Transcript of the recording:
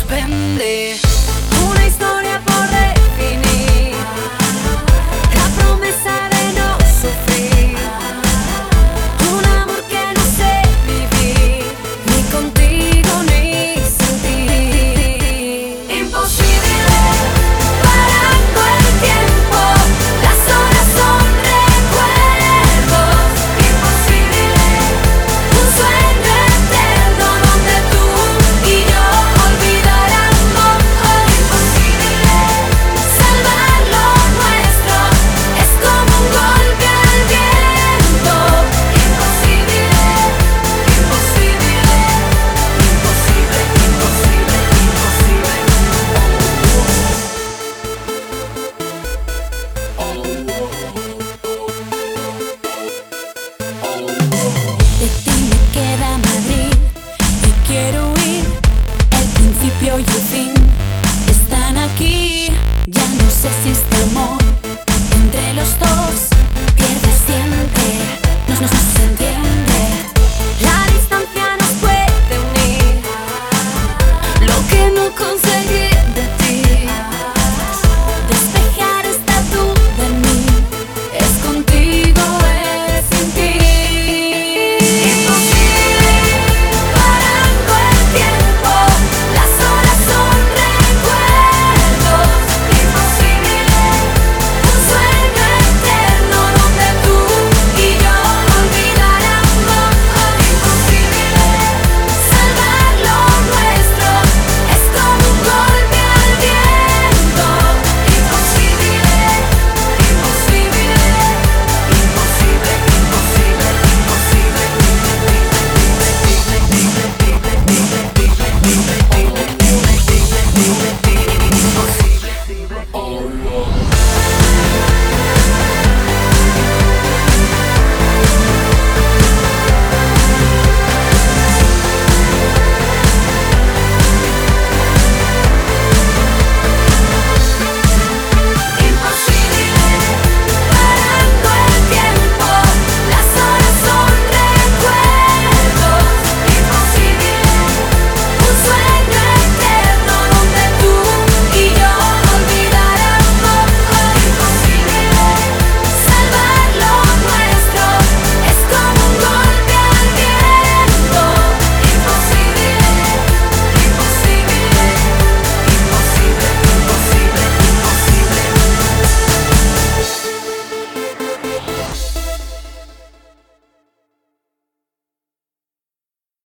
suspender. Una historia por definir, la promesa de no sufrir. Un amor que no sé vivir, ni contigo ni sin ti. Imposible, parando el tiempo, las horas son recuerdos. Imposible, un sueño eterno donde tú y yo olvidaremos. Imposible, salvar lo nuestro es como un golpe al viento. Imposible, imposible, imposible, imposible, De ti me queda Madrid y quiero huir. El principio y el fin están aquí. Ya no sé si este amor entre los dos pierde, siente, no se entiende. La distancia nos puede unir, lo que no conseguí de ti. Despejar esta duda en mí, es contigo, es sin ti. Imposible, parando el tiempo, las horas son recuerdos. Imposible, un sueño eterno donde tú y yo olvidaremos. Imposible, salvar lo nuestro es como un golpe al viento. Imposible, imposible, imposible, imposible, imposible, imposible.